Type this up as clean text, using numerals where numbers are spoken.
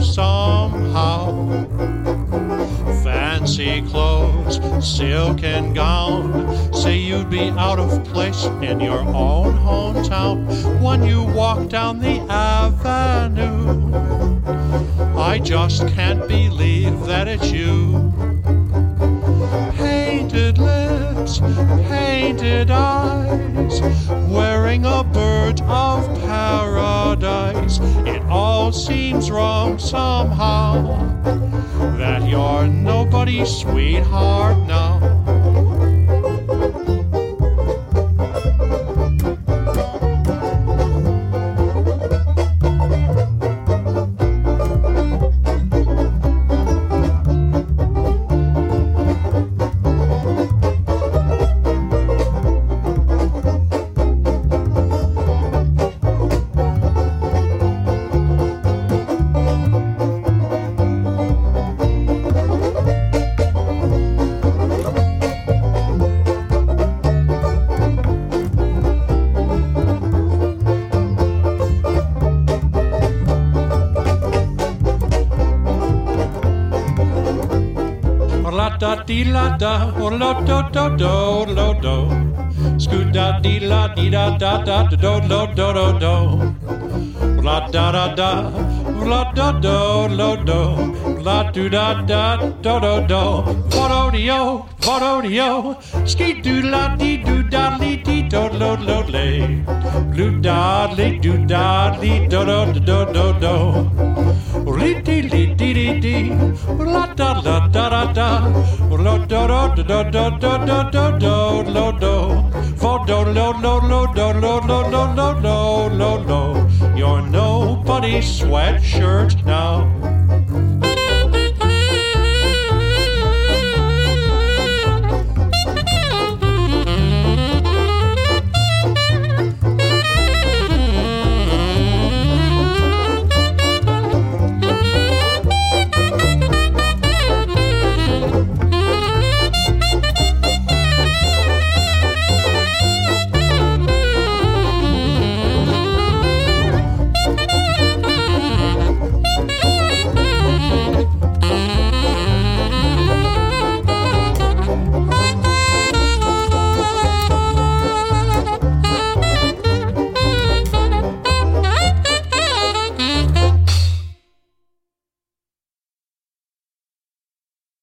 somehow. Fancy clothes, silken gown, say you'd be out of place in your own hometown when you walk down the avenue. I just can't believe that it's you. Painted lips, painted eyes, wearing a bird of paradise. It all seems wrong somehow, that you're nobody's sweetheart now. Da dee la da, oh lo do do do lo do. Scoot da dee la dee da da da do lo do do do. La da da da, la da do lo do. La do da da do do do. Vodo dio, ski do la dee do da lee dee do lo lo lay. Blue da lee do da lee do do do do do. Lee dee lee dee dee dee, la da da da da da, lo do do do do do do do do lo do, for do lo lo lo do lo lo lo lo lo lo lo. You're nobody's sweatshirt now.